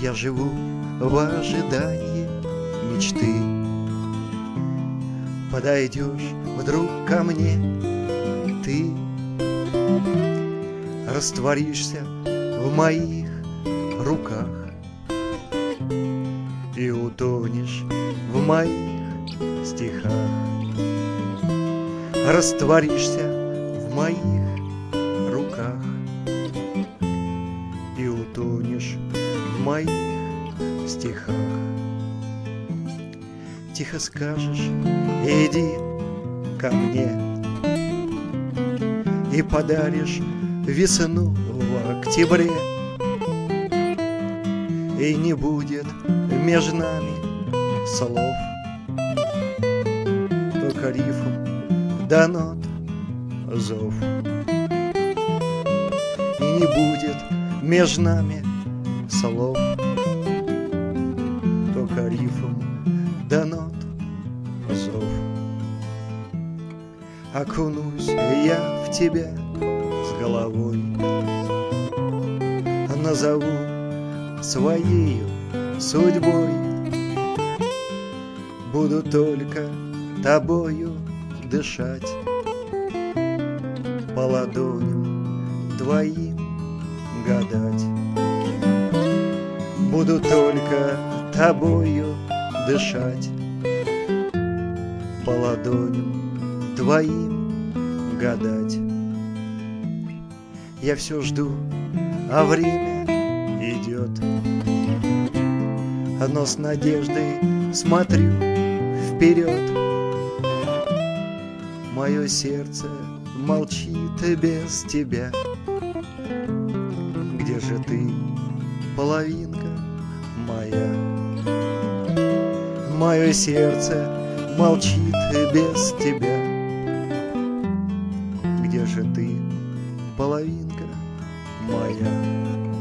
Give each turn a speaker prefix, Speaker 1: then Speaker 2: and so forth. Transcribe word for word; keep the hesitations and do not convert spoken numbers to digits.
Speaker 1: Я живу в ожидании мечты. Подойдешь вдруг ко мне ты, растворишься в моих руках и утонешь в моих стихах. Растворишься в моих руках и утонешь в моих стихах. Тихо скажешь: иди ко мне, и подаришь весну в октябре, и не будет между нами слов, только рифм да нот зов. И не будет между нами слов, только рифм да нот зов. Окунусь я в тебя с головой, назову своею судьбой. Буду только тобою дышать, по ладоням твоим гадать. Буду только тобою дышать, по ладоням твоим гадать. Я все жду, а время идет, но с надеждой смотрю вперед. Мое сердце молчит без тебя. Где же ты, половинка моя? Мое сердце молчит без тебя. Где же ты, половинка моя?